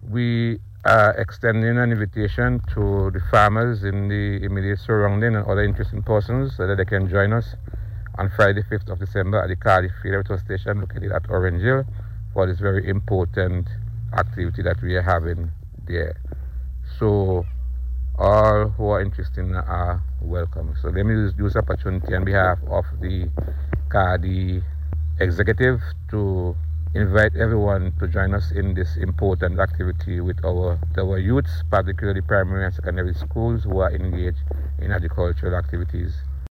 we are extending an invitation to the farmers in the immediate surrounding and other interested persons so that they can join us on Friday, 5th of December at the Cardiff Railway Station located at Orange Hill for this very important activity that we are having there. So all who are interested are welcome. So let me use this opportunity on behalf of the Cardi executive to invite everyone to join us in this important activity with our youths, particularly primary and secondary schools who are engaged in agricultural activities.